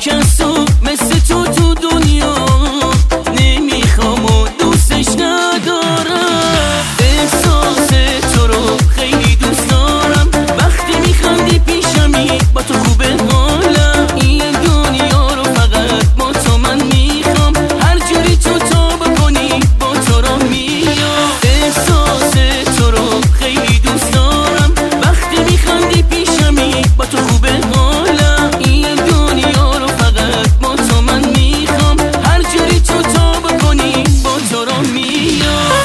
کس تو مثل تو دنیا نمیخوام و دوستش ندارم. احساس تو رو خیلی دوست دارم، وقتی میخندی پیشمی با تو خوبه حالم. این دنیا رو فقط با تو من میخوام، هر جوری تو بکنی با تو رو میام. احساس تو رو خیلی دوست دارم، وقتی میخندی پیشمی با تو خوبه حالم. این دنیا رو فقط با تو من میخوام، هر جوری تو بکنی با تو رو میام.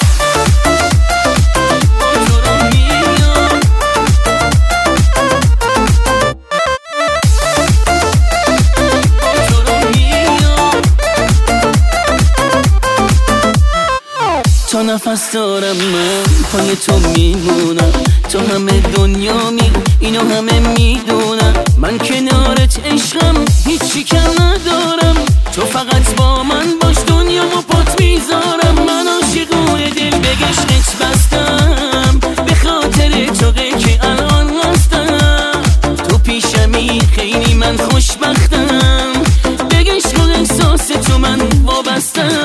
تا نفس دارم من پای تو میمونم، تو همه دنیا اینو همه میدونم. من کنارت عشقم هیچی کم ندارم، تو فقط با من باش دنیا و پات میذارم. من عاشقونه دل به عشقت بستم، به خاطر توقه که الان هستم. تو پیشمی خیلی من خوشبختم، به عشق و احساس تو من وابستم.